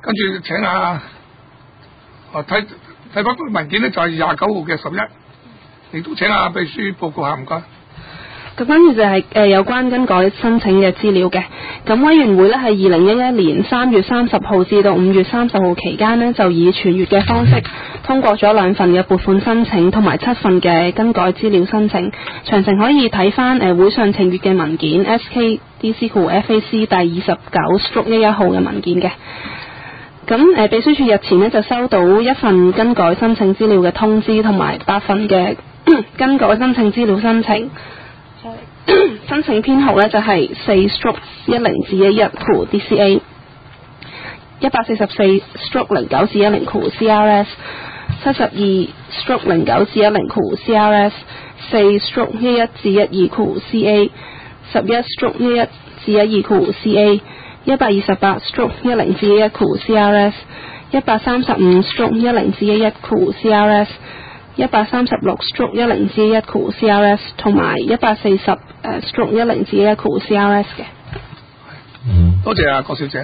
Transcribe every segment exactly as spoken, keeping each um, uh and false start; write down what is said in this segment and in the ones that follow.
跟住請啊，我睇睇翻個文件咧，就係廿九號嘅十一，亦都請阿秘書報告下，唔該。 咁跟住就係、是、誒、呃、有關更改申請嘅資料嘅。咁委員會咧係二零一一年三月三十號至到五月三十號期間呢，就以傳閱嘅方式通過咗兩份嘅撥款申請同埋七份嘅更改資料申請。詳情可以睇翻誒會上呈閱嘅文件 S K D C F A C 第二十九 一一號嘅文件嘅。咁誒、呃、秘書處日前呢，就收到一份更改申請資料嘅通知，同埋八份嘅更改申請資料申請。申請編號呢就係四 stroke 一零至一一括 D C A 一百四十四 stroke 零九至一零括 C R S 七十二 stroke 零九至一零括 C R S 四 stroke 一一至一二括 C A 十一 stroke 一一至一二括 C A 一百二十八 stroke 一零至一一括 C R S 一百三十五 stroke 一零至一一括 C R S一百三十六 stroke 一零至一括 C R S 同埋一百四十誒 stroke 一零至一括 C R S 嘅。 嗯，多謝啊，郭小姐。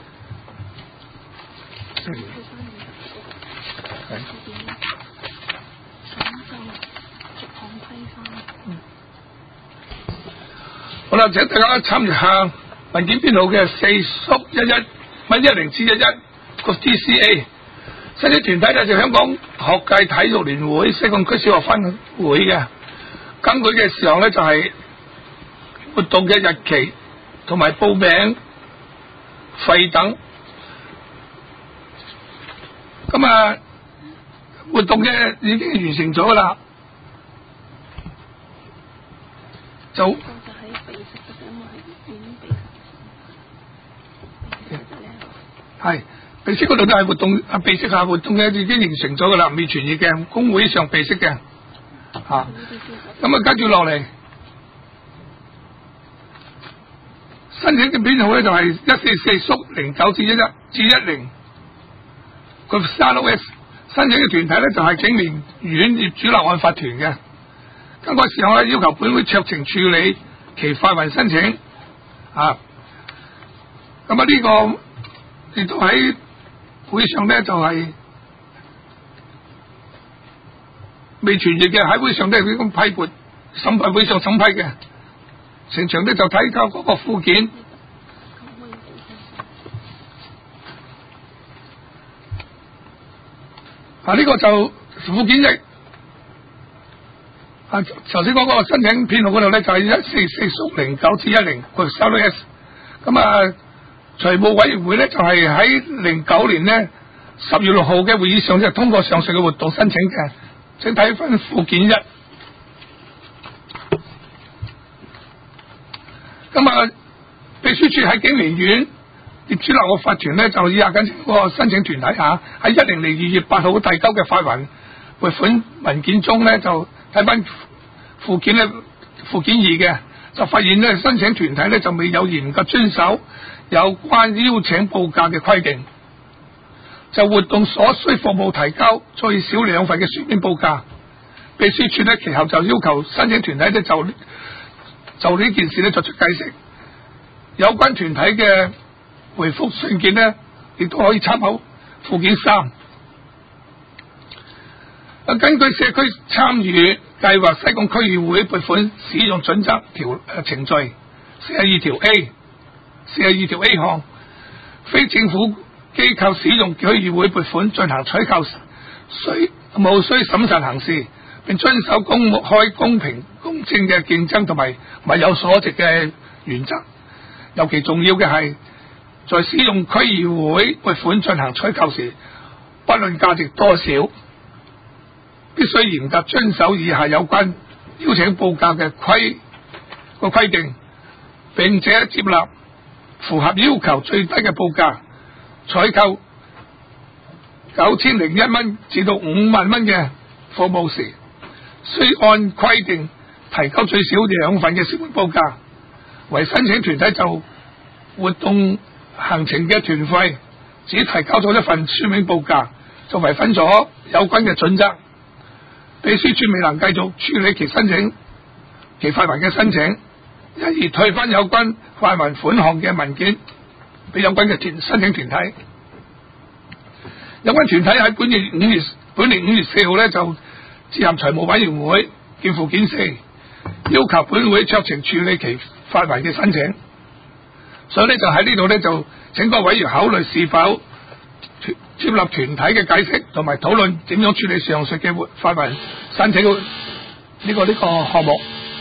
好啦，請大家參閱下文件編號嘅四 stroke 一一乜一零至一一個 D C A。申請團體咧就香港學界體育聯會西貢區小學分會嘅，根據嘅事項咧就係、是、活動嘅日期同埋報名費等。咁啊，活動嘅已經完成咗啦，就係。備悉嗰度都係活動啊，備悉下活動嘅已經形成咗噶啦，未傳閱嘅公會上備悉嘅嚇。咁啊，跟住落嚟申請嘅編號咧就係一四四縮零九至一一至一零個三 O S。申請嘅團體咧就係景明苑業主立案法團嘅。根據事項咧要求本會酌情處理其發還申請啊。咁啊呢個亦都喺會上咧就係、是、未傳閱嘅，喺會上都係咁批撥審批會上審批嘅，成場咧就睇交嗰個附件。啊呢、這個就附件一，啊頭先講嗰個申請編號嗰度咧就係一四四縮零九至一零個三 S。咁啊財務委員會咧就係喺零九年咧十月六號嘅會議上就通過上述嘅活動申請嘅，請睇翻附件一。咁啊，秘書處喺景明苑業主立案法團咧就以下緊個申請團體嚇喺一零零二月八號提交嘅發還撥款文件中咧就睇翻附件咧附件二嘅，就發現咧申請團體咧就未有嚴格遵守有關邀請報價嘅規定，就活動所需服務提交最少兩份嘅書面報價。秘書處咧其後就要求申請團體咧就就呢件事咧作出解釋。有關團體嘅回覆信件咧，亦都可以參考附件三。啊，根據社區參與計劃西貢區議會撥款使用準則條誒程序四十二條 A。四十二條 A 項，非政府機構使用區議會撥款進行採購，需務須審慎行事，並遵守公開、公平、公正嘅競爭同埋物有所值嘅原則。尤其重要嘅係，在使用區議會撥款進行採購時，不論價值多少，必須嚴格遵守以下有關邀請報價嘅規個規定，並且接納符合要求最低嘅報價，採購九千零一蚊至到五萬蚊嘅服務時，需按規定提交最少兩份嘅書面報價。為申請團體就活動行程嘅團費只提交咗一份書面報價，就違反咗有關嘅準則。秘書處未能繼續處理其申請其發還嘅申請，因而退翻有關發還款項嘅文件俾有關嘅團申請團體。 有關團體喺本月五月本年五月四號咧就致函財務委員會見附件四，要求本會酌情處理其發還嘅申請。所以咧就喺呢度咧就請各位委員考慮是否接納團體嘅解釋，同埋討論點樣處理上述嘅發還申請呢、這個呢、這個項目。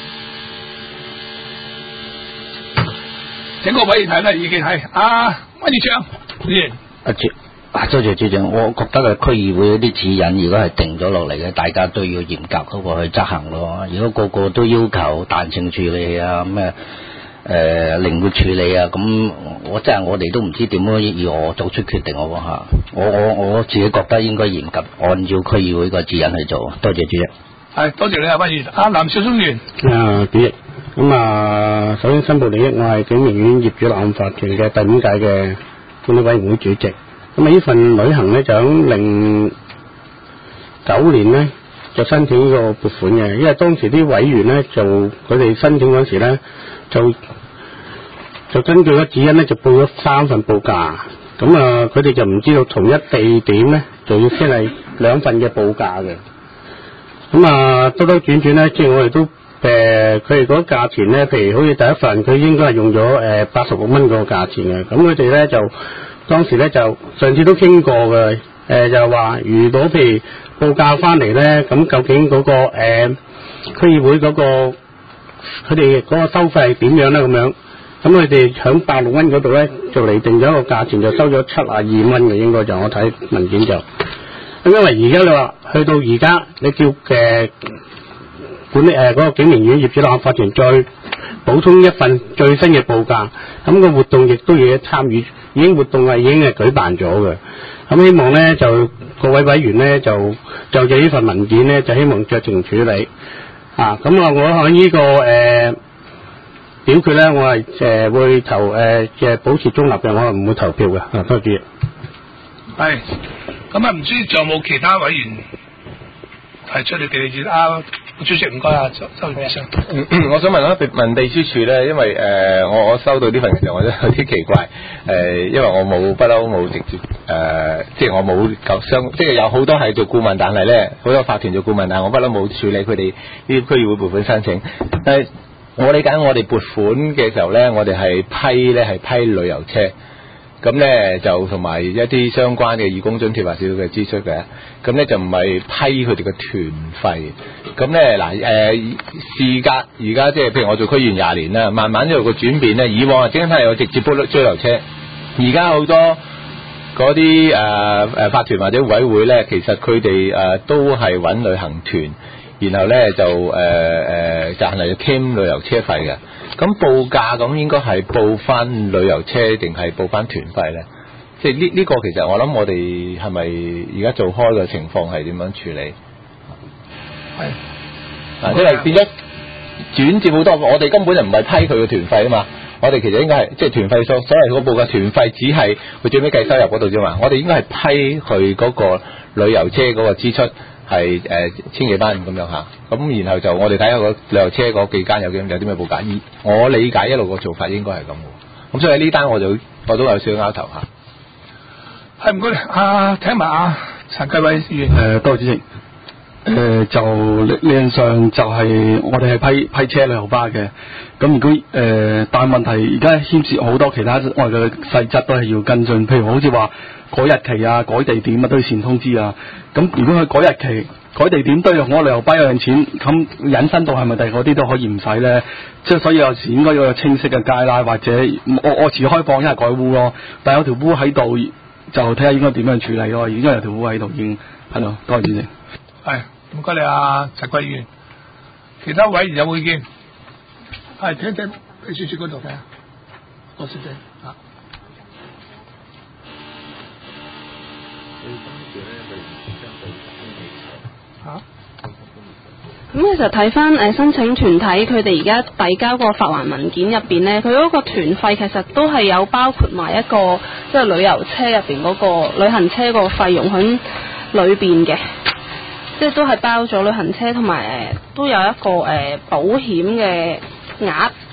請各位委員睇啦，意見係阿溫議長議員。 阿主啊，多謝主席，我覺得嘅區議會嗰啲指引，如果係定咗落嚟嘅，大家都要嚴格嗰個去執行咯。如果個個都要求彈性處理啊，咩誒靈活處理啊，咁我真係我哋都唔知點樣要我做出決定喎嚇。我我我自己覺得應該嚴格按照區議會個指引去做。多謝主席。 係，多謝你啊，溫議員。阿藍少聰議員。 啊，主席。咁啊，首先申報利益，我係景明苑業主立案法團嘅第五屆嘅管理委員會主席。咁啊，呢份旅行咧就喺零九年咧就申請呢個撥款嘅，因為當時啲委員咧就佢哋申請嗰時咧就就根據個指引咧就報咗三份報價。咁啊，佢哋就唔知道同一地點咧就要先係兩份嘅報價嘅。咁啊，兜兜轉轉咧，即係我哋都。誒，佢哋嗰個價錢咧，譬如好似第一份，佢應該係用咗誒八十六蚊個價錢嘅。咁佢哋咧就當時咧就上次都傾過嘅，誒、呃、就話如果譬如報價翻嚟咧，咁究竟嗰、嗰個誒、呃、區議會嗰、嗰個佢哋嗰個收費係點樣咧？咁樣咁佢哋響八十六蚊嗰度咧就嚟定咗一個價錢，就收咗七啊二蚊嘅，應該就我睇文件就咁。因為而家你話去到而家，你叫嘅。呃管理誒嗰個景明苑業主立案法團再補充一份最新嘅報價，咁個活動亦都要參與，已經活動係已經係舉辦咗嘅。咁希望咧就各位委員咧就就住呢份文件咧就希望酌情處理啊。咁啊，我喺呢、這個誒、呃、表決咧，我係誒、呃、會投誒嘅、呃、保持中立嘅，我係唔會投票嘅。啊，多謝主席。 係，咁啊唔知仲有冇其他委員提出你嘅意見啊？主席唔該啊，周周議員。 嗯，我想問一問秘書處咧，因為誒、呃、我我收到呢份嘅時候，我都有啲奇怪誒、呃，因為我冇不嬲冇直接誒、呃，即係我冇夠相，即係有好多係做顧問，但係咧好多法團做顧問，但係我不嬲冇處理佢哋呢啲區議會撥款申請。但係我理解我哋撥款嘅時候咧，我哋係批咧係批旅遊車。咁咧就同埋一啲相關嘅義工津貼或少少嘅支出嘅，咁咧就唔係批佢哋嘅團費。咁咧嗱誒，事隔而家即係譬如我做區議員廿年啦，慢慢有個轉變咧。以往啊，真係有直接撥追流車，而家好多嗰啲誒誒法團或者委會咧，其實佢哋誒都係揾旅行團，然後咧就誒誒、呃、就係 claim 旅遊車費嘅。咁報價咁應該係報翻旅遊車定係報翻團費咧？即係呢呢個其實我諗我哋係咪而家做開嘅情況係點樣處理？係啊，因為變咗轉接好多，我哋根本就唔係批佢嘅團費啊嘛。我哋其實應該係即係團費所所謂嗰報嘅團費，只係佢最尾計收入嗰度啫嘛。我哋應該係批佢嗰個旅遊車嗰個支出。係誒、呃、千幾班咁樣嚇，咁然後就我哋睇下個旅遊車嗰幾間有幾有啲咩報價。我理解一路個做法應該係咁嘅，咁所以呢單我就我都有少少拗頭嚇。 係唔該，啊聽埋啊陳繼偉議員。 誒多謝主席。誒、呃、就理論上就係我哋係批批車旅遊巴嘅，咁如果誒、呃、但係問題而家牽涉好多其他我哋嘅細則都係要跟進，譬如好似話改日期啊、改地點啊都要先通知啊。咁如果佢改日期、改地點都要我旅遊巴有樣錢，咁引申到係咪第嗰啲都可以唔使咧？即係所以有時應該有個清晰嘅界啦，或者我我遲開放一係改污咯，但係有條污喺度就睇下應該點樣處理咯。而家有條污喺度已經係咯，多謝主席。 係唔該你啊陳桂元，其他委員有冇意見？係聽聽秘書處嗰度嘅，羅小姐啊。 嚇？咁其實睇翻誒申請團體佢哋而家遞交個發還文件入邊咧，佢嗰個團費其實都係有包括埋一個即係旅遊車入邊嗰個旅行車個費用喺裏邊嘅，即係都係包咗旅行車同埋誒都有一個誒、呃、保險嘅額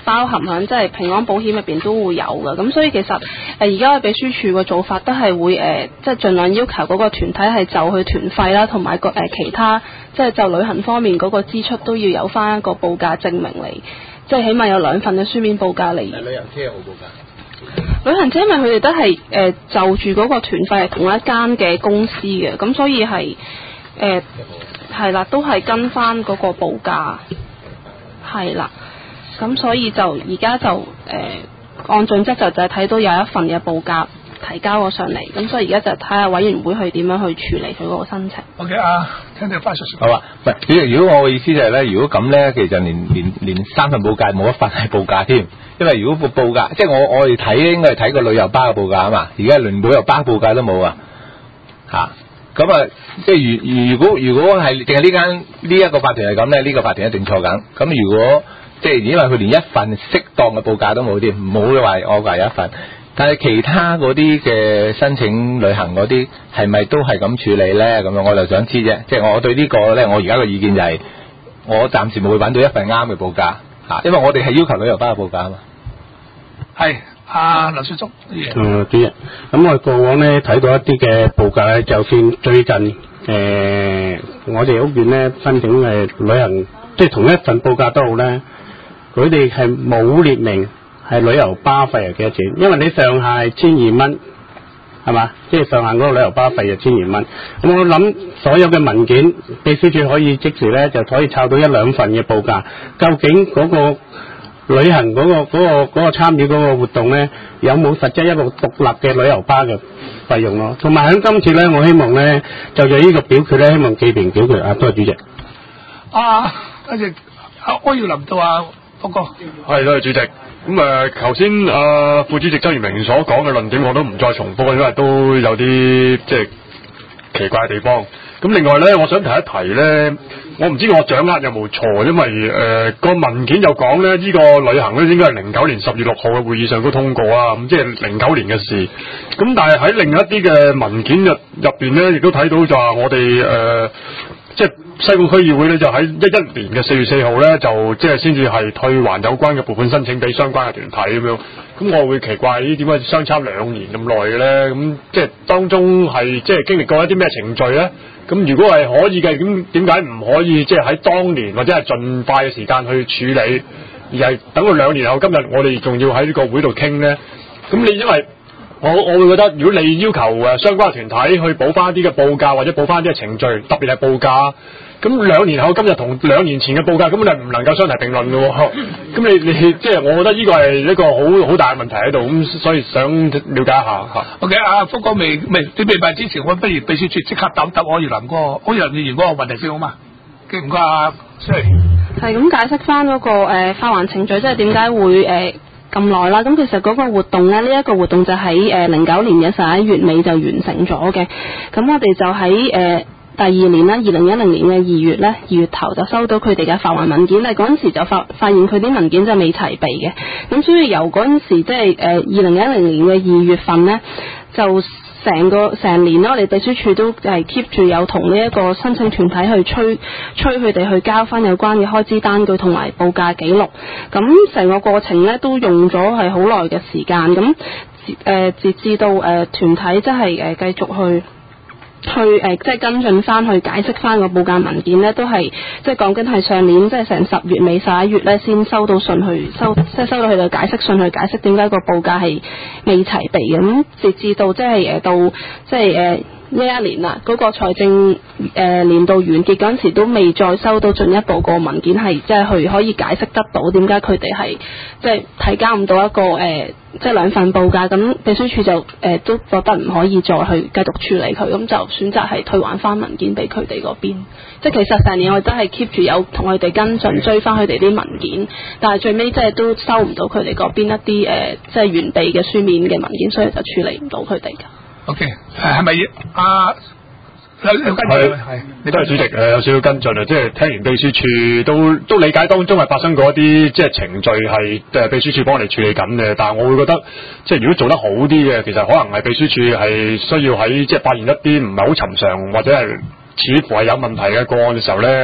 包含喺即係平安保險入邊都會有嘅。咁所以其實誒而家嘅秘書處嘅做法都係會誒即係盡量要求嗰個團體係就佢團費啦，同埋個誒其他即係就旅行方面嗰個支出都要有翻一個報價證明嚟，即係起碼有兩份嘅書面報價嚟。 旅行車有冇報價？ 旅行社因為佢哋都係誒、呃、就住嗰個團費係同一間嘅公司嘅，咁所以係誒係啦，都係跟翻嗰個報價係啦，咁所以就而家就誒、呃、按準則就就係睇到有一份嘅報價提交咗上嚟，咁所以而家就睇下委員會去點樣去處理佢嗰個申請。 OK 啊，聽聽翻述述。 好啊，唔係，主席，如果我嘅意思就係咧，如果咁咧，其實連連連三份報價冇一份係報價添。因為如果個報價，即係我我哋睇應該係睇個旅遊巴嘅報價啊嘛，而家連旅遊巴報價都冇啊，嚇咁啊，即係如如果如果係淨係呢間呢一個法團係咁咧，呢、這個法團一定錯緊。咁如果即係因為佢連一份適當嘅報價都冇添，唔好話我話有一份，但係其他嗰啲嘅申請旅行嗰啲係咪都係咁處理咧？咁樣我就想知啫。即係我對個呢個咧，我而家嘅意見就係、是、我暫時冇會揾到一份啱嘅報價。啊，因為我哋係要求旅遊巴嘅報價啊嘛。係，阿劉雪竹。 嗯，主席，咁我過往咧睇到一啲嘅報價咧，就算最近誒、呃、我哋屋苑咧申請誒旅行，即係同一份報價都好咧，佢哋係冇列明係旅遊巴費係幾多錢，因為你上限係千二蚊，係嘛？即係上限嗰個旅遊巴費就千二蚊。咁我諗所有嘅文件，秘書處可以即時咧就可以抄到一兩份嘅報價。究竟嗰個旅行嗰、嗰個嗰、嗰個嗰、嗰個參與嗰個活動咧，有冇實質一個獨立嘅旅遊巴嘅費用咯？同埋喺今次咧，我希望咧就就呢個表決咧，希望記名表決啊！多謝主席。 啊，多謝阿柯耀林到啊，福哥。 係，多謝主席。咁誒，頭先誒副主席周賢明所講嘅論點，我都唔再重複，因為都有啲即係奇怪嘅地方。咁另外咧，我想提一提咧，我唔知我掌握有冇錯，因為誒個、呃、文件有講咧，呢、這個旅行咧應該係零九年十月六號嘅會議上都通過啊，咁即係零九年嘅事。咁但係喺另一啲嘅文件入入邊咧，亦都睇到就話我哋誒、呃、即係。西貢區議會咧就喺一一年嘅四月四號咧就即係先至係退還有關嘅撥款申請俾相關嘅團體咁樣，咁我會奇怪呢點解相差兩年咁耐嘅咧？咁即係當中係即係經歷過一啲咩程序咧？咁如果係可以嘅，咁點解唔可以即係喺當年或者係盡快嘅時間去處理，而係等到兩年後今日我哋仲要喺呢個會度傾咧？咁你因為我我會覺得，如果你要求誒相關團體去補翻一啲嘅報價或者補翻一啲嘅程序，特別係報價，咁兩年後今日同兩年前嘅報價，咁你唔能夠相提並論嘅喎。咁你你即係我覺得呢個係一個好好大嘅問題喺度，咁所以想了解一下嚇。 OK，阿福哥未未你未問之前，我不如秘書處即刻答答柯耀林嗰個柯耀林議員嗰個問題先好嘛？唔該啊，出嚟。 係咁解釋翻嗰個誒發還程序，即係點解會誒咁耐啦？咁其實嗰個活動咧，呢、這、一個活動就喺誒零九年嘅十一月尾就完成咗嘅。咁我哋就喺誒、呃、第二年啦，二零一零年嘅二月咧，二月頭就收到佢哋嘅發還文件，但係嗰陣時就發發現佢啲文件就未齊備嘅。咁所以由嗰陣時即係誒二零一零年嘅二月份咧，就成個成年啦，我哋秘書處都係 keep 住有同呢一個申請團體去催催佢哋去交翻有關嘅開支單據同埋報價記錄。咁成個過程咧都用咗係好耐嘅時間。咁誒截至到誒、呃、團體即係誒繼續去。去誒、呃、即係跟進翻去解釋翻個報價文件咧，都係即係講緊係上年即係成十月尾十一月咧先收到信去收，即係收到佢哋解釋信去解釋點解個報價係未齊備嘅。咁直至到即係誒到即係誒呢一年啦，嗰、那個財政誒、呃、年度完結嗰陣時都未再收到進一步個文件係即係去可以解釋得到點解佢哋係即係提交唔到一個誒、呃、即係兩份報價。咁秘書處就誒、呃、都覺得唔可以再去繼續處理佢，咁就選擇係退還翻文件俾佢哋嗰邊。即係其實成年我哋都係 keep 住有同佢哋跟進追翻佢哋啲文件，但係最尾即係都收唔到佢哋嗰邊一啲誒、呃、即係原備嘅書面嘅文件，所以就處理唔到佢哋㗎。 OK，誒係咪啊？有有跟進係， 你都係主席誒，有少少跟進啊！即係聽完秘書處都都理解當中係發生過一啲即係程序係誒秘書處幫我哋處理緊嘅，但係我會覺得即係如果做得好啲嘅，其實可能係秘書處係需要喺即係發現一啲唔係好尋常或者係似乎係有問題嘅個案嘅時候咧，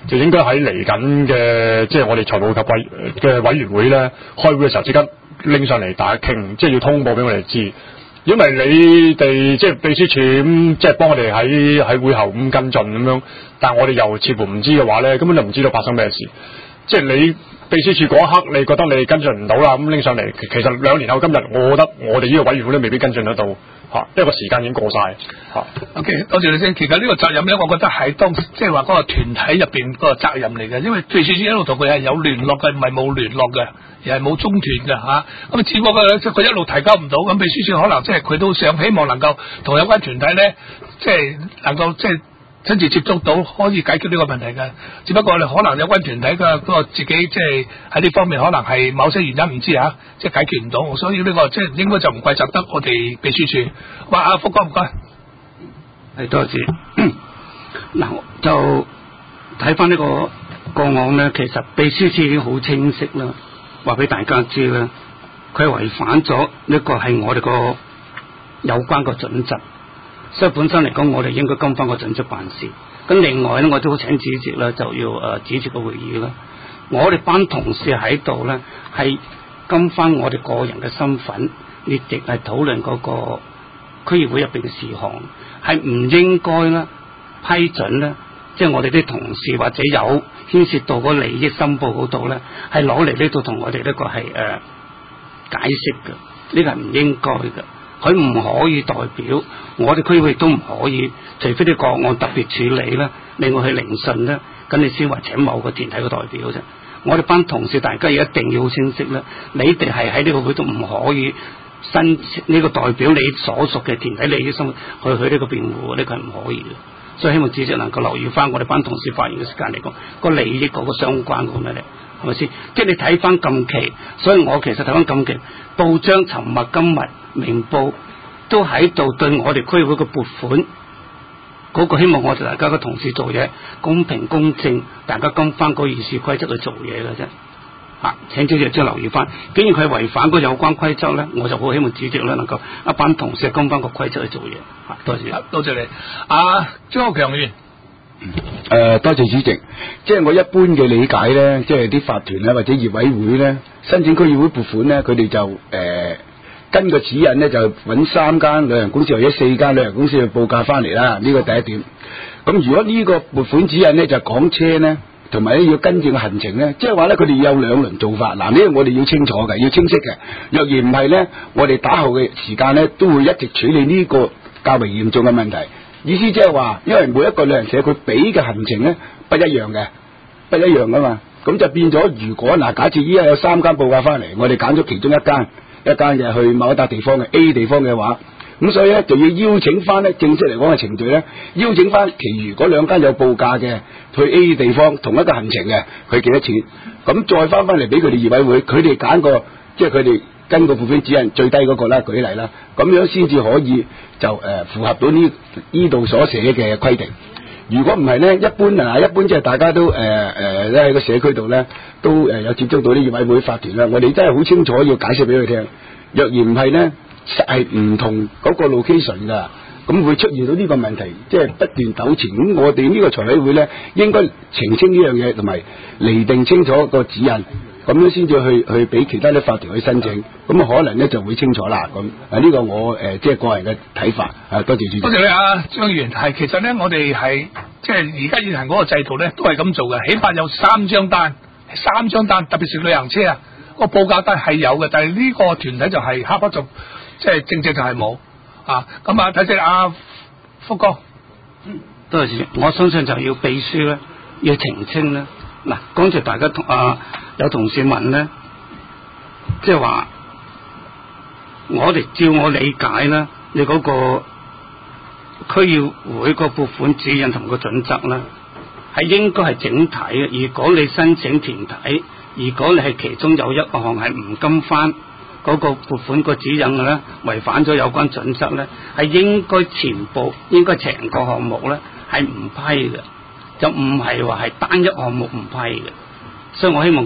就應該喺嚟緊嘅即係我哋財務及委嘅委員會咧開會嘅時候，即刻拎上嚟大家傾，即係要通報俾我哋知。因為你哋即係秘書處咁，即係幫我哋喺喺會後咁跟進咁樣，但係我哋又似乎唔知嘅話咧，根本就唔知道發生咩事。即係你秘書處嗰一刻，你覺得你跟進唔到啦，咁拎上嚟，其實兩年後今日，我覺得我哋呢個委員會都未必跟進得到嚇，因為個時間已經過晒嚇。 OK， 多謝你先。其實呢個責任咧，我覺得係當即係話嗰個團體入邊嗰個責任嚟嘅，因為秘書處一路同佢係有聯絡嘅，唔係冇聯絡嘅，而係冇中斷嘅嚇。咁、啊、只不過咧，即係佢一路提交唔到，咁秘書處可能即係佢都想希望能夠同有關團體咧，即係能夠即係親自接觸到，可以解決呢個問題嘅。只不過你可能有關團體嘅嗰個自己即係喺呢方面可能係某些原因唔知嚇、啊，即係解決唔到，所以呢、呢個即係應該就唔怪責得我哋秘書處。哇！阿福哥唔該。 係多謝。嗱，就睇翻呢個個案咧，其實秘書處已經好清晰啦，話俾大家知啦，佢係違反咗呢個係我哋個有關個準則，所以本身嚟講，我哋應該跟翻個準則辦事。咁另外咧，我都請主席咧就要誒主持個會議啦。我哋班同事喺度咧，係跟翻我哋個人嘅身份，列席係討論嗰個區議會入邊嘅事項。係唔應該咧批准咧，即係我哋啲同事或者有牽涉到個利益申報嗰度咧，係攞嚟呢度同我哋呢個係誒、呃、解釋嘅，呢個係唔應該嘅。佢唔可以代表我哋區域都唔可以，除非啲個案特別處理咧，另外去聆訊咧，咁你先話請某個團體嘅代表啫。我哋班同事大家一定要好清晰咧，你哋係喺呢個會都唔可以申請呢個代表你所屬嘅團體利益生去去呢個辯護，呢、這個係唔可以嘅。所以希望主席能夠留意翻我哋班同事發言嘅時間嚟講，個利益嗰個相關嗰咩咧，係咪先？即係你睇翻近期，所以我其實睇翻近期報章尋日今日明報都喺度對我哋區會嘅撥款嗰、那個希望我哋大家嘅同事做嘢公平公正，大家跟翻個議事規則去做嘢嘅啫。啊！請主席即係留意翻，既然佢係違反嗰有關規則咧，我就好希望主席咧能夠一班同事跟翻個規則去做嘢。啊，多謝， 多謝你。阿張國強議員， 誒，多謝主席。即係我一般嘅理解咧，即係啲法團咧或者業委會咧申請區議會撥款咧，佢哋就誒、呃、跟個指引咧就揾三間旅行公司或者四間旅行公司去報價翻嚟啦。呢個第一點。咁如果呢個撥款指引咧就講車咧，同埋咧要跟住個行程咧，即係話咧佢哋有兩輪做法。嗱，呢個我哋要清楚嘅，要清晰嘅。若然唔係咧，我哋打後嘅時間咧都會一直處理呢個較為嚴重嘅問題。意思即係話，因為每一個旅行社佢俾嘅行程咧不一樣嘅，不一樣噶嘛。咁就變咗，如果嗱，假設依家有三間報價翻嚟，我哋揀咗其中一間，一間就去某一笪地方嘅 A 地方嘅話，咁所以咧就要邀請翻咧正式嚟講嘅程序咧，邀請翻其餘嗰兩間有報價嘅去 A 地方同一個行程嘅，佢幾多錢？咁再翻翻嚟俾佢哋業委會，佢哋揀個即係佢哋跟個付款指引最低嗰個啦，舉例啦，咁樣先至可以就誒、呃、符合到呢呢度所寫嘅規定。如果唔係咧，一般啊，一般即係大家都誒誒咧喺個社區度咧都誒有接觸到啲業委會法團啦，我哋真係好清楚要解釋俾佢聽。若然唔係咧，實係唔同嗰個 location 噶，咁會出現到呢個問題，即係不斷糾纏。咁我哋呢個財委會咧，應該澄清呢樣嘢，同埋釐定清楚個指引，咁樣先至去去俾其他啲法團去申請，咁啊可能咧就會清楚啦。咁啊呢個我誒、呃、即係個人嘅睇法。啊，多謝主席。 多謝你啊，張議員。係其實咧，我哋係即係而家現行嗰個制度咧，都係咁做嘅。起碼有三張單，三張單，特別是旅行車啊，個報價單係有嘅，但係呢個團體就係黑黑就。即係正正就係冇啊！咁啊，睇先阿福哥， 嗯，多謝主席。我相信就要秘書咧，要澄清咧。嗱，剛才大家同啊有同事問咧，即係話我哋照我理解咧，你嗰個區議會個撥款指引同個準則咧，係應該係整體嘅。如果你申請團體，如果你係其中有一項係唔跟翻嗰個撥款個指引嘅咧，違反咗有關準則咧，係應該全部應該成個項目咧係唔批嘅，就唔係話係單一項目唔批嘅。所以我希望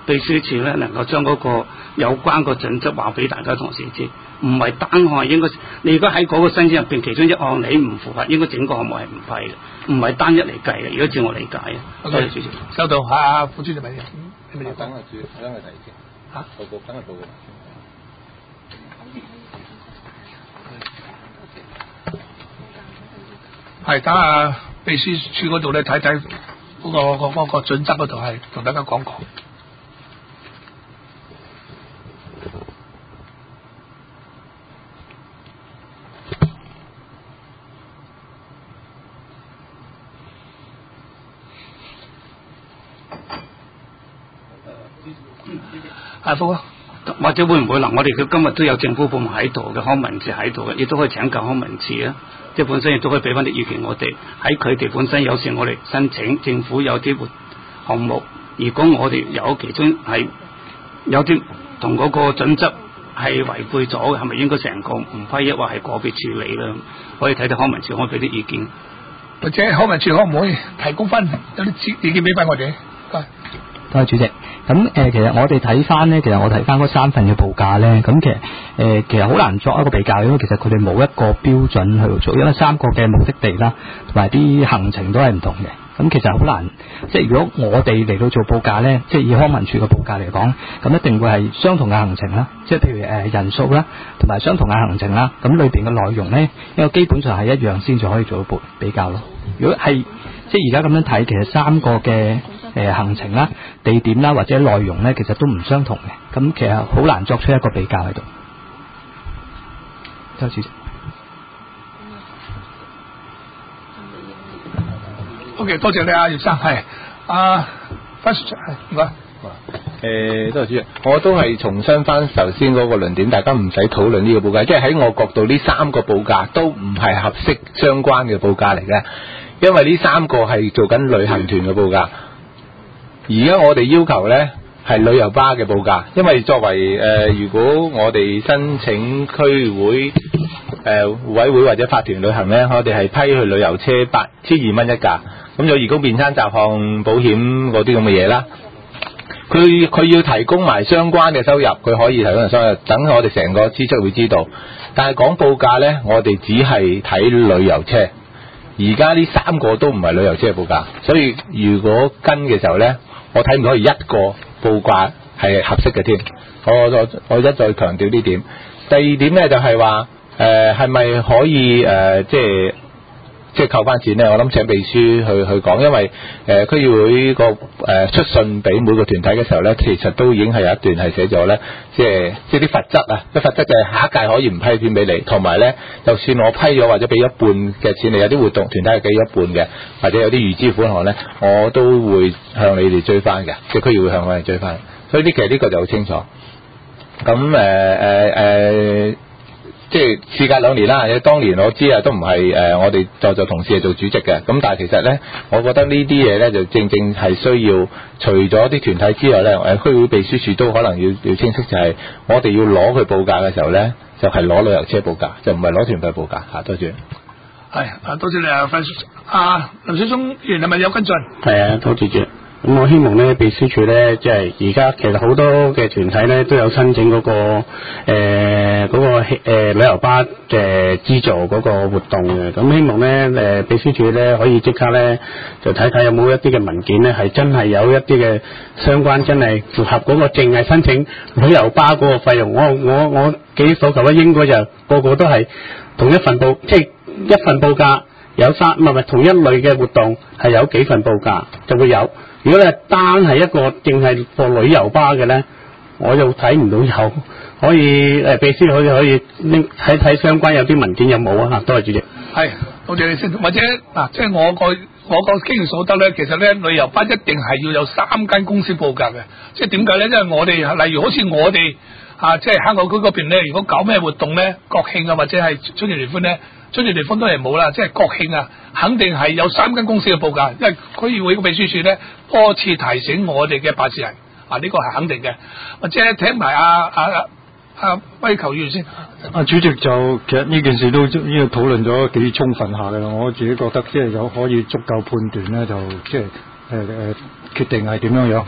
秘書處咧能夠將嗰個有關個準則話俾大家同事知，唔係單項應該。你如果喺嗰個申請入邊其中一項你唔符合，應該整個項目係唔批嘅，唔係單一嚟計嘅。如果照我理解啊，多謝主席。 收到，啊，副主席咪，你咪要等下主，等下提先嚇，報告，等下報告。 係等下秘書處嗰度咧睇睇嗰個嗰嗰個準則嗰度係同大家講講。阿福啊， 或者會唔會嗱？我哋佢今日都有政府部門喺度嘅，康文署喺度嘅，亦都可以請教康文署啊。即係本身亦都可以俾翻啲意見我哋。喺佢哋本身有時我哋申請政府有啲活項目，如果我哋有其中係有啲同嗰個準則係違背咗嘅，係咪應該成個唔批，抑或係個別處理咧？可以睇睇康文署可以俾啲意見， 或者康文署可唔可以提供翻有啲意見俾翻我哋？ 多謝主席。咁誒、呃，其實我哋睇翻咧，其實我睇翻嗰三份嘅報價咧，咁其實誒、呃，其實好難作一個比較，因為其實佢哋冇一個標準去做，因為三個嘅目的地啦，同埋啲行程都係唔同嘅。咁其實好難，即係如果我哋嚟到做報價咧，即係以康文署嘅報價嚟講，咁一定會係相同嘅行程啦，即係譬如誒人數啦，同埋相同嘅行程啦，咁裏邊嘅內容咧，因為基本上係一樣先至可以做到比較咯。如果係即係而家咁樣睇，其實三個嘅誒、呃、行程啦、地點啦或者內容咧，其實都唔相同嘅，咁其實好難作出一個比較喺度。多謝主席。 O.K. 多謝你啊，葉生，係啊，翻係唔該。 誒，多謝主席，我都係重申翻頭先嗰個論點，大家唔使討論呢個報價，即係喺我角度呢三個報價都唔係合適相關嘅報價嚟嘅，因為呢三個係做緊旅行團嘅報價。而家我哋要求呢係旅遊巴嘅報價，因為作為誒、呃，如果我哋申請區會誒互委會或者法團旅行呢，我哋係批去旅遊車八千二蚊一架，咁有義工便餐雜項保險嗰啲咁嘅嘢啦。佢佢要提供埋相關嘅收入，佢可以提供埋收入，等我哋成個支出會知道。但係講報價呢，我哋只係睇旅遊車。而家呢三個都唔係旅遊車嘅報價，所以如果跟嘅時候呢，我睇唔到係一個報價係合適嘅添。我我我一再強調呢點。第二點呢，就係話誒係咪可以誒、呃、即係即係扣翻錢呢？我諗請秘書去去講，因為誒、呃、區議會個誒、呃、出信俾每個團體嘅時候呢，其實都已經係有一段係寫咗呢，即係即係啲罰則啊，啲罰則就係下一屆可以唔批錢俾你，同埋呢，就算我批咗或者俾一半嘅錢你，有啲活動團體係俾一半嘅，或者有啲預支款項呢，我都會向你哋追翻嘅，即係區議會向我哋追翻。所以呢其實呢個就好清楚。咁誒誒誒。即係事隔兩年啦，當年我知啊，都唔係誒我哋在座同事係做主席嘅，咁但係其實咧，我覺得呢啲嘢咧就正正係需要除咗啲團體之外咧，誒區會秘書處都可能要要清晰，就係我哋要攞佢報價嘅時候咧，就係攞旅遊車報價，就唔係攞團費報價嚇。多謝。 係啊，多謝你啊，費啊林水忠議員係咪有跟進？ 係啊，多謝主席。咁我希望咧，秘書處咧，即係而家其實好多嘅團體咧都有申請嗰、那個誒嗰、呃那個誒、呃、旅遊巴嘅資助嗰個活動嘅。咁希望咧誒秘書處咧可以即刻咧就睇睇有冇一啲嘅文件咧係真係有一啲嘅相關真係符合嗰個淨係申請旅遊巴嗰個費用。我我我幾所求咧應該就個個都係同一份報，即係一份報價有三唔係唔係同一類嘅活動係有幾份報價就會有。如果你係單係一個淨係做旅遊巴嘅咧，我就睇唔到有可以誒秘書可以可以拎睇睇相關有啲文件有冇啊？多謝主席。 係，多謝你先。或者嗱、啊，即係我個我個經驗所得咧，其實咧旅遊巴一定係要有三間公司報價嘅。即係點解咧？因為我哋例如好似我哋啊，即係香港區嗰邊咧，如果搞咩活動咧，國慶啊或者係春節聯歡咧。春節聯歡都係冇啦，即係國慶啊，肯定係有三間公司嘅報價，因為區議會嘅秘書處咧多次提醒我哋嘅辦事人，啊呢、這個係肯定嘅。或者聽埋阿阿阿威球議員先。 啊主席就其實呢件事都已經討論咗幾充分下嘅啦，我自己覺得即係有可以足夠判斷咧，就即係誒誒決定係點樣樣。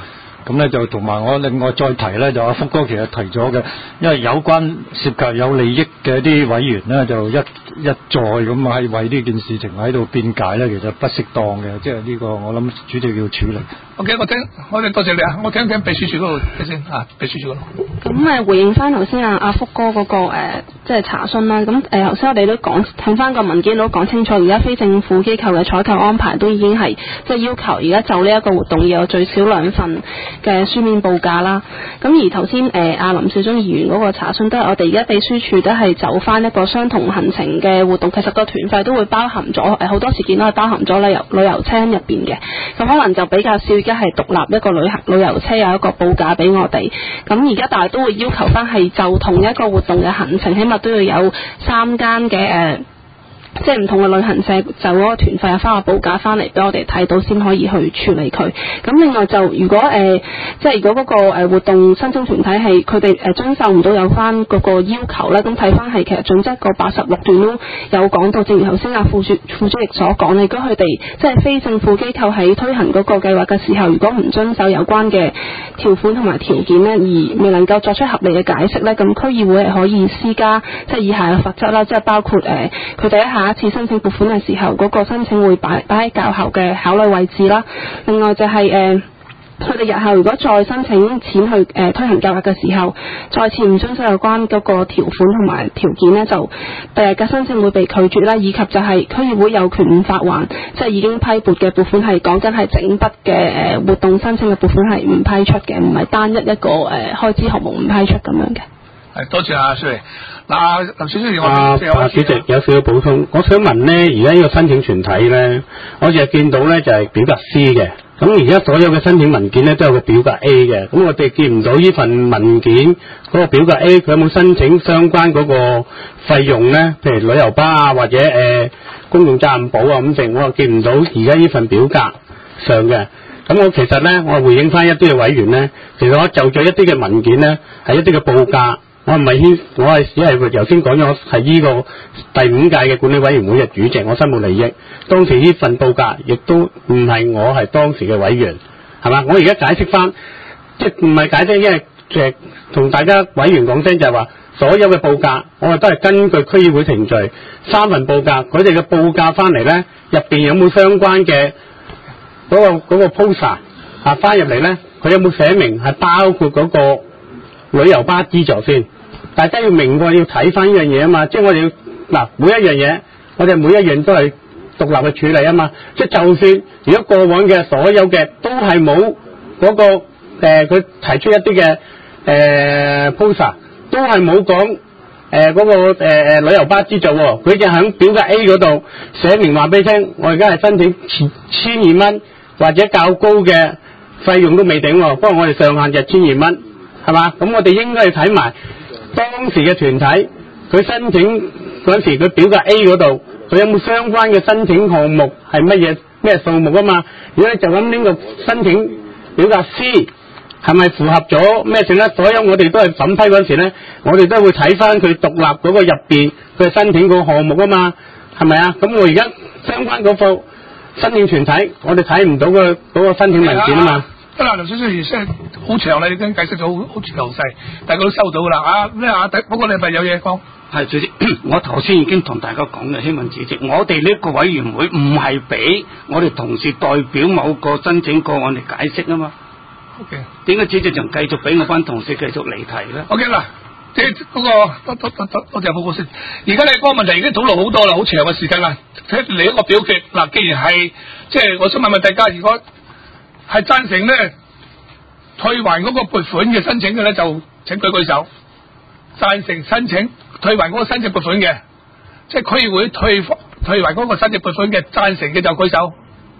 咁咧就同埋我另外再提咧，就阿福哥其實提咗嘅，因為有關涉及有利益嘅啲委員咧，就一一再咁喺為呢件事情喺度辯解咧，其實不適當嘅，即係呢個我諗主席要處理。 OK， 我聽，我哋多謝你啊！我聽聽秘書處嗰度先啊，秘書處嗰度。 咁誒回應翻頭先阿阿福哥嗰、那個、呃、即係查詢啦。咁誒頭先我哋都講睇翻個文件都講清楚，而家非政府機構嘅採購安排都已經係即係要求，而家就呢一個活動要有最少兩份嘅書面報價啦。咁而頭先誒阿林少忠議員嗰個查詢都係我哋而家秘書處都係就翻一個相同行程嘅活動，其實個團費都會包含咗誒好多事件都係包含咗旅遊旅遊車入邊嘅。咁可能就比較少，而家係獨立一個旅行旅遊車有一個報價俾我哋。咁而家但係都會要求翻係就同一個活動嘅行程，起碼都要有三間嘅誒。即係唔同嘅旅行社就嗰個團費有翻個報價翻嚟俾我哋睇到先可以去處理佢。咁另外就如果誒、呃、即係如果嗰個誒活動申請團體係佢哋誒遵守唔到有翻嗰個要求咧，咁睇翻係其實準則個八十六段都有講到，正如頭先阿副主副主席所講咧，如果佢哋即係非政府機構喺推行嗰個計劃嘅時候，如果唔遵守有關嘅條款同埋條件咧，而未能夠作出合理嘅解釋咧，咁區議會係可以施加即係以下嘅罰則啦，即係包括誒佢哋一下一次申請撥款嘅時候，嗰、那個申請會擺擺喺較後嘅考慮位置啦。另外就係、是、誒，佢、呃、哋日後如果再申請錢去誒、呃、推行計劃嘅時候，再次唔遵守有關嗰個條款同埋條件呢，就第日嘅申請會被拒絕啦。以及就係區議會有權唔發還，即係已經批撥嘅撥款係講緊係整筆嘅誒活動申請嘅撥款係唔批出嘅，唔係單一一個誒、呃、開支項目唔批出咁樣嘅。 係多謝阿蘇。嗱，林小姐，我啊啊主席有少少補充，我想問呢，而家呢個申請團體呢，我淨係見到呢就係表格 C 嘅，咁而家所有嘅申請文件呢都有個表格 A 嘅，咁我哋見唔到呢份文件嗰個表格 A 佢有冇申請相關嗰個費用呢？譬如旅遊巴啊或者誒、呃、公共責任保啊咁剩，我又見唔到而家呢份表格上嘅。咁我其實呢，我回應翻一啲嘅委員呢，其實我就咗一啲嘅文件呢，係一啲嘅報價。我唔係牽，我係只係頭先講咗，我係呢個第五屆嘅管理委員會嘅主席，我申報利益。當時呢份報價亦都唔係我係當時嘅委員，係嘛？我而家解釋翻，即係唔係解釋，因為誒同大家委員講聲就係話，所有嘅報價我哋都係根據區議會程序三份報價，佢哋嘅報價翻嚟咧，入邊有冇相關嘅嗰、嗰個嗰、嗰個 poster 啊翻入嚟咧？佢有冇寫明係包括嗰、嗰個？旅遊巴資助先，大家要明喎，要睇翻呢樣嘢啊嘛，即係我哋要嗱每一樣嘢，我哋每一樣都係獨立嘅處理啊嘛，即係就算如果過往嘅所有嘅都係冇嗰個誒，佢、呃、提出一啲嘅誒 poster 都係冇講誒嗰個誒誒、呃、旅遊巴資助，佢就喺表格 A 嗰度寫明話俾你聽，我而家係申請千千二蚊或者較高嘅費用都未定，不過我哋上限就係千二蚊。係嘛？咁我哋應該去睇埋當時嘅團體，佢申請嗰陣時，佢表格 A 嗰度，佢有冇相關嘅申請項目係乜嘢咩數目啊嘛？如果就咁呢個申請表格 C 係咪符合咗咩性咧？所有我哋都係審批嗰陣時咧，我哋都會睇翻佢獨立嗰個入邊佢申請個項目啊嘛，係咪啊？咁我而家相關嗰個申請團體，我哋睇唔到個嗰個申請文件啊嘛。 得啦，林小姐，原先好長啦，你已經解釋咗好好詳細，大家都收到啦啊！咩啊？不過你係咪有嘢講？ 係主席，我頭先已經同大家講嘅，希望主席，我哋呢個委員會唔係俾我哋同事代表某個申請個案嚟解釋啊嘛。 O K。點解主席仲繼續俾我班同事繼續離題咧 ？O K 嗱，即係嗰個多多多多多謝報告先。而家你嗰個問題已經討論好多啦，好長嘅時間啦。睇嚟一個表決嗱，既然係即係，我想問問大家，如果係贊成咧退還嗰個撥款嘅申請嘅咧，就請舉舉手。贊成申請退還嗰個申請撥款嘅，即係區議會退退還嗰個申請撥款嘅，贊成嘅就舉手。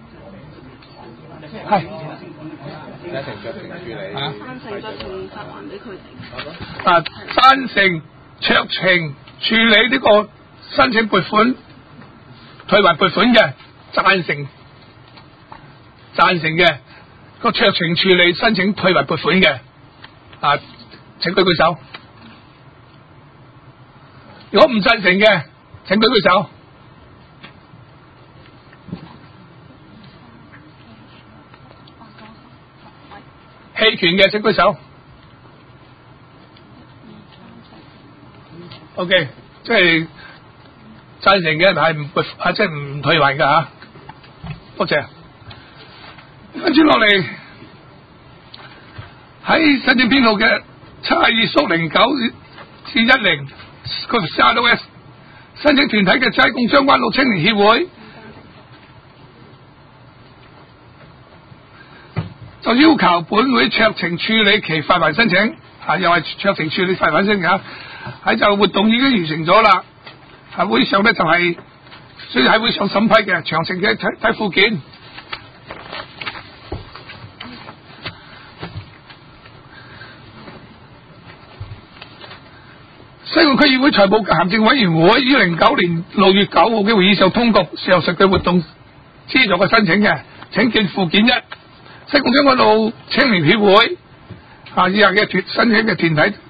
係。贊成酌情處理。啊。贊成酌情發還俾佢哋。啊，贊成酌情處理呢個申請撥款退還撥款嘅，贊成贊成嘅。個酌情處理申請退還撥款嘅，啊，請舉舉手。如果唔贊成嘅，請舉舉手。棄棄權嘅請舉手。OK， 即係贊成嘅，但係唔撥啊，即係唔退還㗎嚇。多謝。跟住落嚟喺申請編號嘅七二縮零九至一零個 三 S 申請團體嘅齋貢將軍澳青年協會，就要求本會酌情處理其發還申請，啊，又係酌情處理發還申請，喺就活動已經完成咗啦，喺會上咧就係、是、需要喺會上審批嘅，詳情嘅睇睇附件。西貢區議會財務及行政委員會於零九年六月九號嘅會議上通過上述嘅活動資助嘅申請嘅，請見附件一。西貢將軍澳青年協會啊以下嘅團申請嘅團體，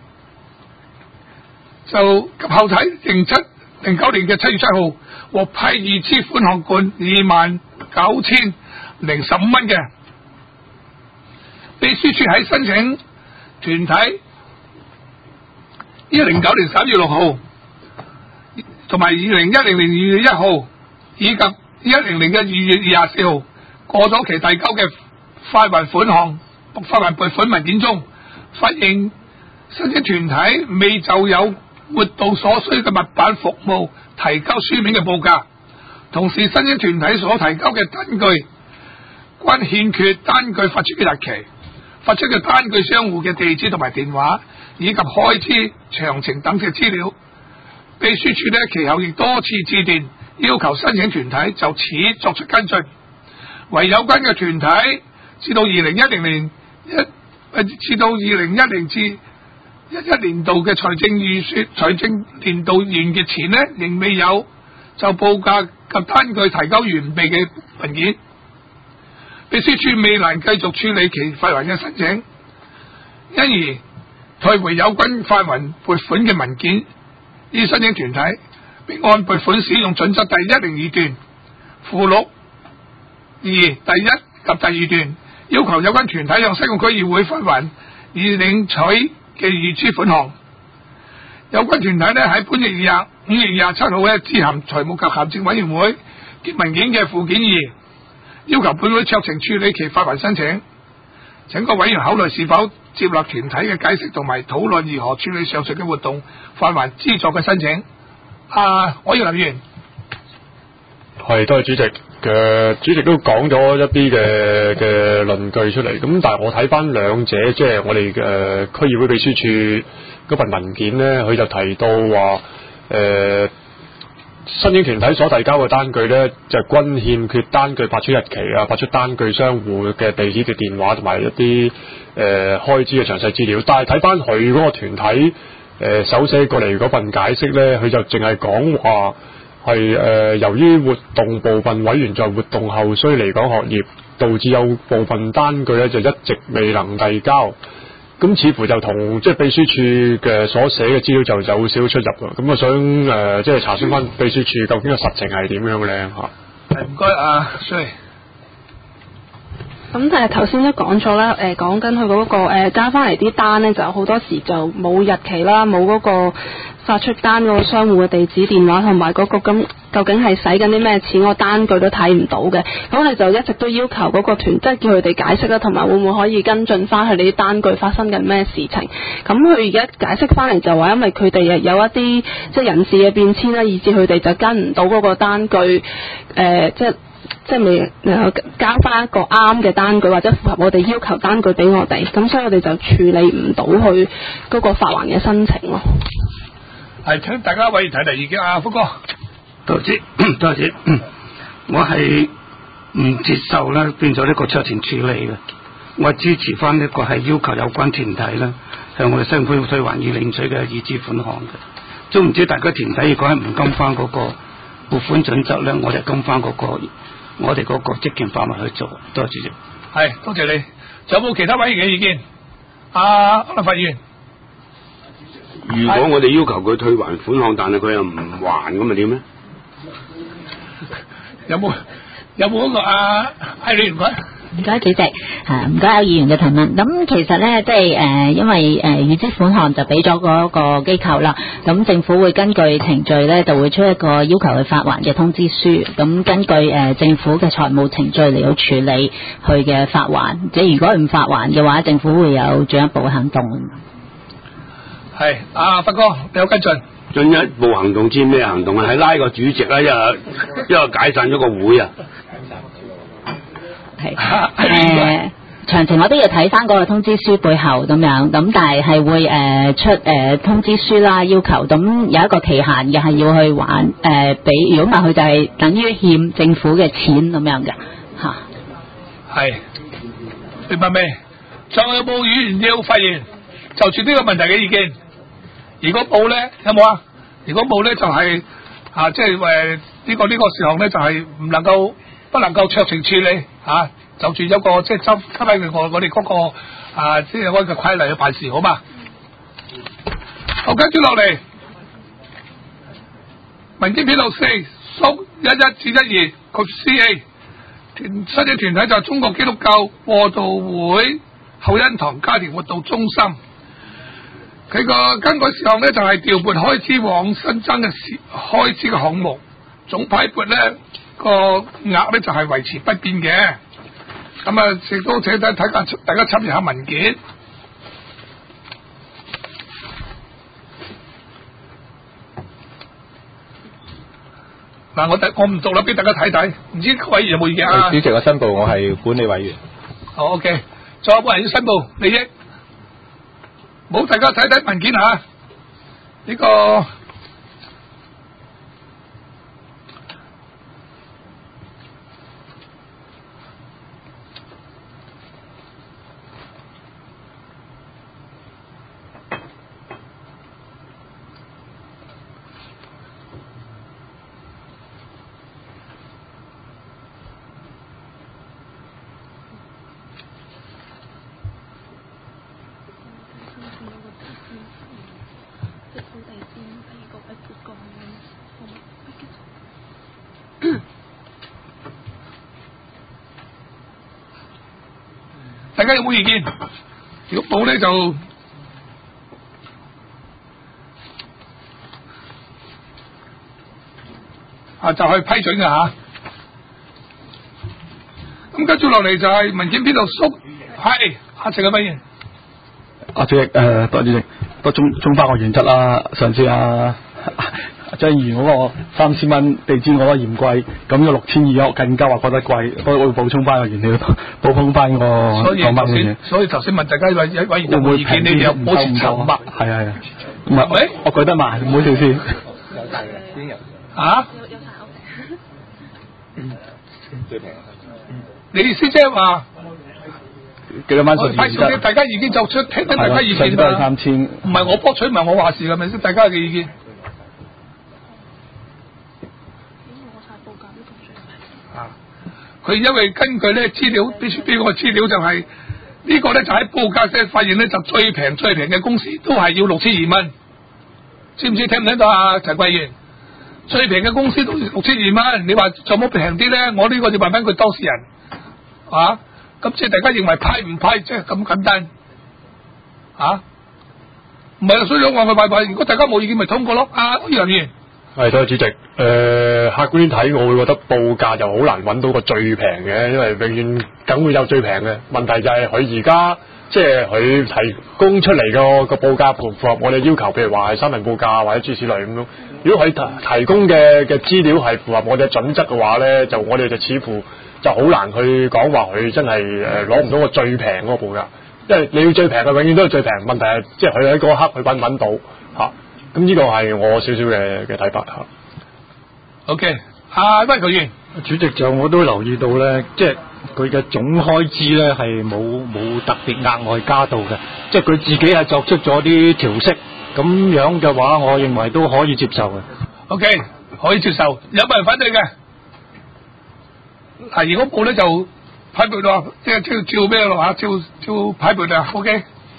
就及後體零七零九年嘅七月七號獲批預支款項罐二萬九千零十五蚊嘅。秘書處喺申請團體一零九年三月六號，同埋二零一零年二月一號，以及一零年嘅二月廿四號過咗期遞交嘅發還款項、發還撥款文件中，發現申請團體未就有活動所需嘅物品服務提交書面嘅報價，同時申請團體所提交嘅單據均欠缺單據發出嘅日期、發出嘅單據商戶嘅地址同埋電話，以及開支詳情等嘅資料。秘書處呢其後亦多次致電要求申請團體就此作出跟進，為有關嘅團體至到二零一零年一至到二零一零至一一年度嘅財政預算財政年度完結前呢，仍未有就報價及單據提交完備嘅文件。秘書處未能繼續處理其發還嘅申請，因而退回有關發還撥款嘅文件於申請團體，並按撥款使用準則第一零二段附錄二第一及第二段要求有關團體向西貢區議會發還已領取嘅預支款項。有關團體呢喺本月廿五月廿七號咧致函財務及行政委員會結文件嘅附件二，要求本會酌情處理其發還申請。請各委員考慮是否接納團體嘅解釋同埋討論如何處理上述嘅活動發還資助嘅申請。啊，我要留言。 係，多謝主席嘅，主席都講咗一啲嘅嘅論據出嚟。咁但係我睇翻兩者，即係我哋嘅區議會秘書處嗰份文件咧，佢就提到話，誒、呃，申請團體所提交嘅單據咧，就均欠缺單據發出日期啊，發出單據商戶嘅地址嘅電話同埋一啲誒、呃、開支嘅詳細資料。但係睇翻佢嗰個團體誒、呃、手寫過嚟嗰份解釋咧，佢就淨係講話。係誒、呃，由於活動部分委員在活動後需離港學業，導致有部分單據咧就一直未能遞交。咁似乎就同即係秘書處嘅所寫嘅資料就有少少出入啦。咁我想誒、呃，即係查詢翻秘書處究竟個實情係點樣咧嚇？ 係唔該啊，sorry。 咁誒頭先都講咗啦，誒講緊佢嗰個誒加翻嚟啲單咧，就好多時就冇日期啦，冇嗰個發出單嗰個商戶嘅地址、電話同埋嗰個咁究竟係使緊啲咩錢，個單據都睇唔到嘅。咁我哋就一直都要求嗰個團，即係叫佢哋解釋啦，同埋會唔會可以跟進翻佢哋啲單據發生緊咩事情。咁佢而家解釋翻嚟就話，因為佢哋有一啲即係人事嘅變遷啦，以至佢哋就跟唔到嗰個單據，誒、呃、即係。即係未能夠交翻一個啱嘅單據，或者符合我哋要求單據俾我哋，咁所以我哋就處理唔到佢嗰個發還嘅申請咯。 係，請大家委員睇嚟意見啊，福哥。 多謝多謝，我係唔接受啦，變咗呢個酌情處理嘅。我支持翻呢個係要求有關團體啦，向我哋西貢區退還已領取嘅預支款項嘅。都唔知大家團體如果係唔跟翻嗰個撥款準則咧，我哋跟翻嗰個。我哋嗰個職權範圍去做，多謝主席。 係，多謝你。仲有冇其他委員嘅意見？啊，立法議員。 如果我哋要求佢退還款項，但係佢又唔還，咁咪點咧？ 有冇有冇嗰個啊？係你唔該。 唔該主席， 係唔該有議員嘅提問。咁其實咧，即係誒，因為誒預支款項就俾咗嗰個機構啦，咁政府會根據程序咧，就會出一個要求去發還嘅通知書。咁根據誒政府嘅財務程序嚟到處理佢嘅發還，即係如果唔發還嘅話，政府會有進一步嘅行動。 係啊，發哥，你有跟進？ 進一步行動知咩行動啊？係拉個主席啦，一係一係解散咗個會啊。 係誒，詳情我都要睇翻嗰個通知書背後咁樣，咁但係係會誒、呃、出誒、呃、通知書啦，要求咁有一個期限嘅，係要去還誒俾，如果唔係佢就係等於欠政府嘅錢咁樣嘅嚇。 係，明白未？仲有冇議員要發言就住呢個問題嘅意見？如果冇咧，有冇啊？如果冇咧，就係、是、啊，即係誒呢個呢、這個事項咧，就係、是、唔能夠不能夠酌情處理啊。就住有個即係執執喺我我哋嗰、那個啊，即係嗰個規例去辦事，好嘛？好，跟住落嚟，民建聯六四縮一一至一二及 C A 團申請團體就係中國基督教播道會後恩堂家庭活動中心。佢個根據事項咧就係調撥開支往新增嘅事開支嘅項目，總批撥咧個額咧就係維持不變嘅。咁啊，亦都請睇睇下大家參閱下文件。嗱，我我唔讀啦，俾大家睇睇。唔知各位有冇意見啊？ 主席，我申報我係管理委員。 好 OK，仲有冇人要申報利益？冇，大家睇睇文件吓，呢、這個大家有冇意見？如果冇咧就啊就去批准嘅吓。咁跟住落嚟就係文件邊度縮？係阿陳嘅委員。 阿主席，誒、呃，多謝主席，都中中翻個原則啦。上次阿張議員嗰個三千蚊地氈我覺得嫌貴，咁個六千二我更加話覺得貴，我會補充翻個原料，補充翻個講翻嘅嘢。所以頭先問大家委委員有冇意見，你哋有保持沉默。係啊係啊，唔係，我舉得慢，唔好意思。有大嘅邊有？啊？有有炒。嗯，最平。你意思即係話？幾多蚊數？大家已經就出聽聽大家意見啦。三千。唔係我博取，唔係我話事嘅，咪先？大家嘅意見。啊！佢因為根據咧資料，必須俾個資料就係、是、呢個咧就喺報價室發現咧就最平最平嘅公司都係要六千二蚊，知唔知聽唔聽到啊？陳桂元，最平嘅公司都六千二蚊，你話仲有冇平啲咧？我呢個要問翻佢當事人啊！咁即係大家認為派唔派即係咁簡單啊？唔係，所以我咪話話，如果大家冇意見咪通過咯。啊，楊議員。 係，多謝主席。誒、呃，客觀睇，我會覺得報價就好難揾到個最平嘅，因為永遠梗會有最平嘅。問題就係佢而家即係佢提供出嚟個個報價符合我哋要求，譬如話係新聞報價或者諸此類咁咯。如果佢提提供嘅嘅資料係符合我哋嘅準則嘅話咧，就我哋就似乎就好難去講話佢真係誒攞唔到個最平嗰個報價，因為你要最平嘅永遠都係最平。問題係即係佢喺嗰刻佢揾唔揾到嚇。咁呢個係我少少嘅嘅睇法嚇。O K， 阿溫球員， 主席就我都留意到咧，即係佢嘅總開支咧係冇冇特別額外加到嘅，即係佢自己係作出咗啲調適，咁樣嘅話，我認為都可以接受嘅。 O K，可以接受，有冇人反對嘅？嗱，如果冇咧就批撥咯，即係照照咩咯嚇，照照批撥啊。O K，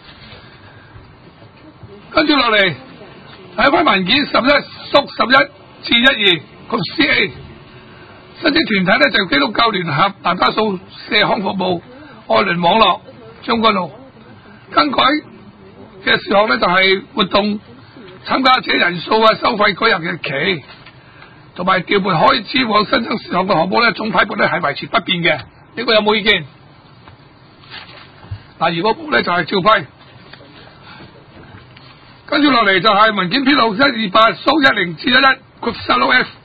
跟住落嚟。睇翻文件十一縮十一至一二及 C A 申請團體咧就基督教聯合大家數社康服務愛倫網絡將軍澳。更改嘅事項呢，就係、是、活動參加者人數啊、收費舉行日期，同埋調撥開支往新增事項嘅項目呢，總批撥呢係維持不變嘅。呢、這個有冇意見？嗱，如果冇呢，就係、是、照批。跟住落嚟就係文件編號一二八蘇一零至一一括三六 F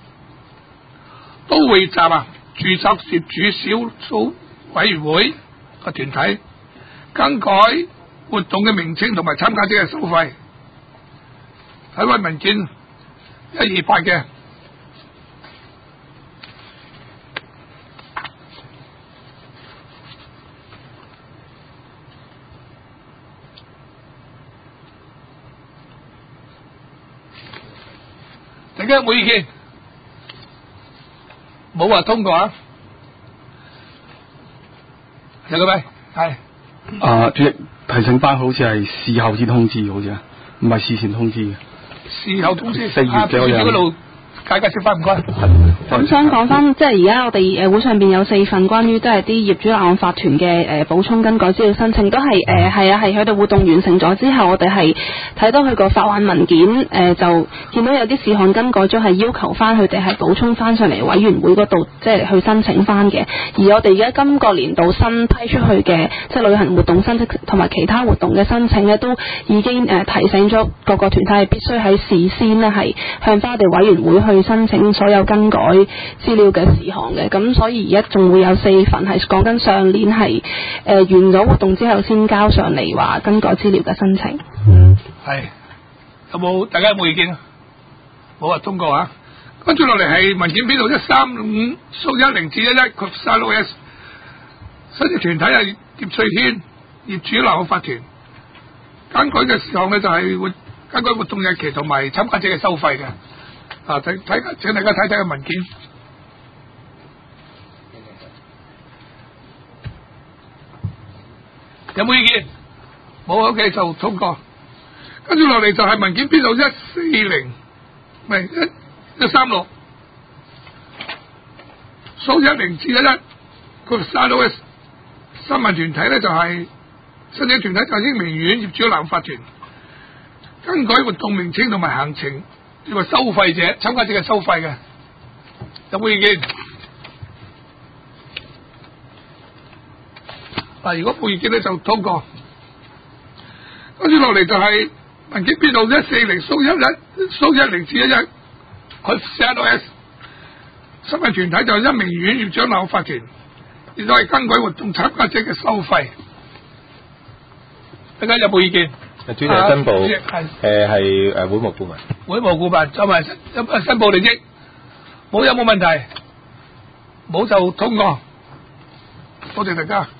都會集啊住宅業主小組委員會個團體更改活動嘅名稱同埋參加者嘅收費。睇翻文件一二八嘅。大家有冇意見？冇話通過啊？有個咪係啊，主席提醒翻，好似係事後先通知，好似啊，唔係事前通知嘅。 事後通知， 四月嘅嗰度解解釋翻，唔該。 咁想講翻，即係而家我哋誒會上邊有四份關於都係啲業主立案法團嘅誒補充更改資料申請，都係誒係啊係佢哋活動完成咗之後，我哋係睇到佢個法案文件誒、呃、就見到有啲事項更改咗，係要求翻佢哋係補充翻上嚟委員會嗰度，即係去申請翻嘅。而我哋而家今個年度新批出去嘅即係旅行活動申請同埋其他活動嘅申請咧，都已經誒提醒咗各個團體係必須喺事先咧係向翻我哋委員會去申請所有更改資料嘅事項嘅，咁所以而家仲會有四份係講緊上年係誒、呃、完咗活動之後先交上嚟話更改資料嘅申請。 嗯，係有冇大家有冇意見啊？冇話通過啊！跟住落嚟係文件編號一三五蘇一零至一一括三六 S 新嘅團體係葉翠軒業主立案法團，更改嘅事項呢，就係會更改活動日期同埋參加者嘅收費嘅。啊！睇睇，請大家睇睇個文件，有冇意見？冇 OK 就通過。跟住落嚟就係文件編號一四零，唔係一一三六，蘇一零至一一個三六 S 新聞團體咧就係、是、申請團體就係英明苑業主立案法團，更改活動名稱同埋行程。呢個收費者參加者嘅收費嘅，有冇意見？嗱，如果冇意見咧就通過。跟住落嚟就係文件編號一四零蘇一一蘇一零至一一佢 set S 新聞團體就係一名苑業主立案法團，亦都係更改活動參加者嘅收費。大家有冇意見？ 主席申報，誒係誒會務顧問， 會務顧問就係申申報利益，冇有冇問題，冇就通過，多謝大家。